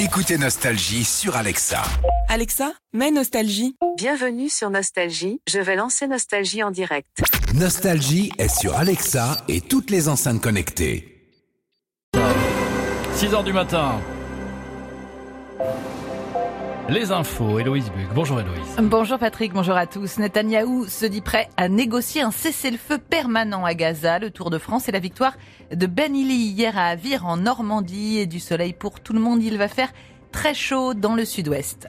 Écoutez Nostalgie sur Alexa. Alexa, mets Nostalgie. Bienvenue sur Nostalgie, je vais lancer Nostalgie en direct. Nostalgie est sur Alexa et toutes les enceintes connectées. 6h du matin. Les infos, Héloïse Buc. Bonjour Héloïse. Bonjour Patrick, bonjour à tous. Netanyahou se dit prêt à négocier un cessez-le-feu permanent à Gaza. Le Tour de France et la victoire de Ben Ili hier à Avir en Normandie. Et du soleil pour tout le monde, il va faire très chaud dans le sud-ouest.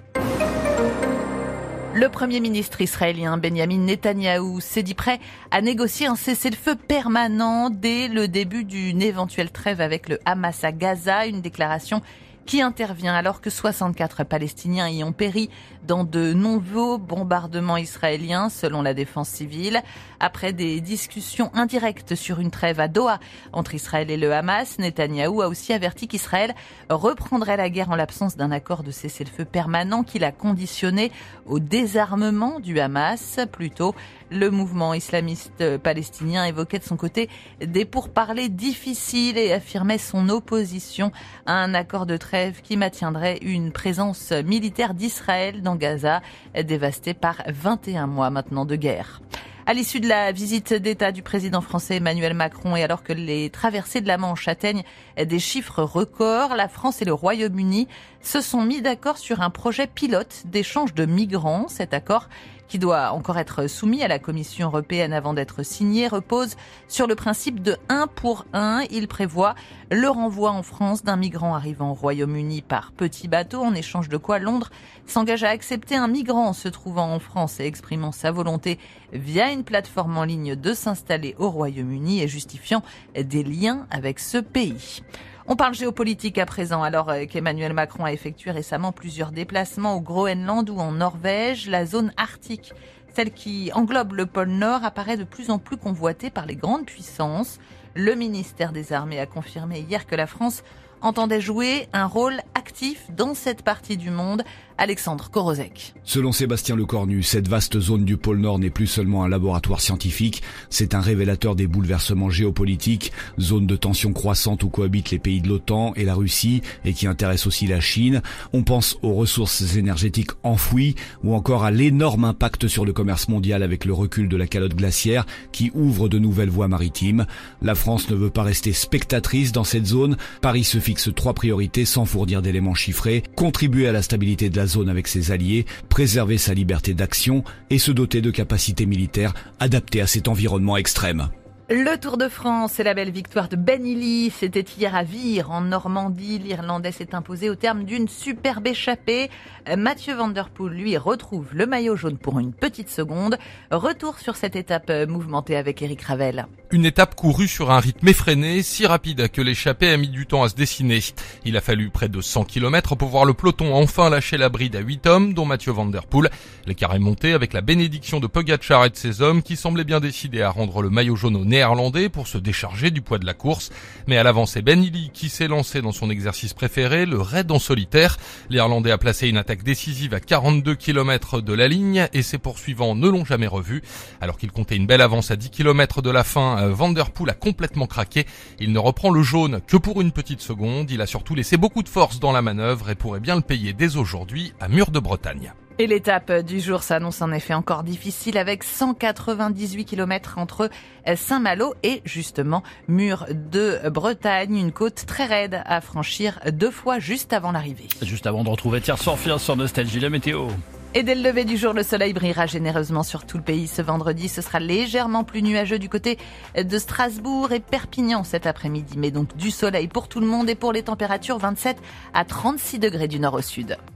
Le Premier ministre israélien Benjamin Netanyahou s'est dit prêt à négocier un cessez-le-feu permanent dès le début d'une éventuelle trêve avec le Hamas à Gaza. Une déclaration qui intervient alors que 64 Palestiniens y ont péri dans de nombreux bombardements israéliens, selon la défense civile. Après des discussions indirectes sur une trêve à Doha entre Israël et le Hamas, Netanyahou a aussi averti qu'Israël reprendrait la guerre en l'absence d'un accord de cessez-le-feu permanent qu'il a conditionné au désarmement du Hamas. Plus tôt, le mouvement islamiste palestinien évoquait de son côté des pourparlers difficiles et affirmait son opposition à un accord de trêve qui maintiendrait une présence militaire d'Israël dans Gaza, dévastée par 21 mois maintenant de guerre. À l'issue de la visite d'État du président français Emmanuel Macron et alors que les traversées de la Manche atteignent des chiffres records, la France et le Royaume-Uni se sont mis d'accord sur un projet pilote d'échange de migrants. Cet accord, qui doit encore être soumis à la Commission européenne avant d'être signé, repose sur le principe de 1 pour 1. Il prévoit le renvoi en France d'un migrant arrivant au Royaume-Uni par petit bateau, en échange de quoi Londres s'engage à accepter un migrant se trouvant en France et exprimant sa volonté via une plateforme en ligne de s'installer au Royaume-Uni et justifiant des liens avec ce pays. On parle géopolitique à présent, alors qu'Emmanuel Macron a effectué récemment plusieurs déplacements au Groenland ou en Norvège. La zone arctique, celle qui englobe le pôle Nord, apparaît de plus en plus convoitée par les grandes puissances. Le ministère des Armées a confirmé hier que la France entendait jouer un rôle actif dans cette partie du monde. Alexandre Korozek. Selon Sébastien Lecornu, cette vaste zone du pôle Nord n'est plus seulement un laboratoire scientifique, c'est un révélateur des bouleversements géopolitiques, zone de tension croissante où cohabitent les pays de l'OTAN et la Russie et qui intéresse aussi la Chine. On pense aux ressources énergétiques enfouies ou encore à l'énorme impact sur le commerce mondial avec le recul de la calotte glaciaire qui ouvre de nouvelles voies maritimes. La France ne veut pas rester spectatrice dans cette zone. Paris se fixe 3 priorités sans fournir d'éléments chiffrés: contribuer à la stabilité de la zone avec ses alliés, préserver sa liberté d'action et se doter de capacités militaires adaptées à cet environnement extrême. Le Tour de France et la belle victoire de Ben Ili, c'était hier à Vire, en Normandie. L'Irlandais s'est imposé au terme d'une superbe échappée. Mathieu Van Der Poel, lui, retrouve le maillot jaune pour une petite seconde. Retour sur cette étape mouvementée avec Eric Ravel. Une étape courue sur un rythme effréné, si rapide que l'échappée a mis du temps à se dessiner. Il a fallu près de 100 km pour voir le peloton enfin lâcher la bride à 8 hommes, dont Mathieu Van Der Poel. L'écart est monté avec la bénédiction de Pogačar et de ses hommes qui semblaient bien décidés à rendre le maillot jaune aux Néerlandais pour se décharger du poids de la course. Mais à l'avant, c'est Ben Ili qui s'est lancé dans son exercice préféré, le raid en solitaire. L'Irlandais a placé une attaque décisive à 42 km de la ligne et ses poursuivants ne l'ont jamais revu. Alors qu'il comptait une belle avance à 10 km de la fin, Van Der Poel a complètement craqué. Il ne reprend le jaune que pour une petite seconde. Il a surtout laissé beaucoup de force dans la manœuvre et pourrait bien le payer dès aujourd'hui à Mur de Bretagne. Et l'étape du jour s'annonce en effet encore difficile avec 198 km entre Saint-Malo et justement Mur de Bretagne, une côte très raide à franchir 2 fois juste avant l'arrivée. Juste avant de retrouver Tiers Sortir sur Nostalgie, la météo. Et dès le lever du jour, le soleil brillera généreusement sur tout le pays. Ce vendredi, ce sera légèrement plus nuageux du côté de Strasbourg et Perpignan cet après-midi. Mais donc du soleil pour tout le monde et pour les températures 27 à 36 degrés du nord au sud.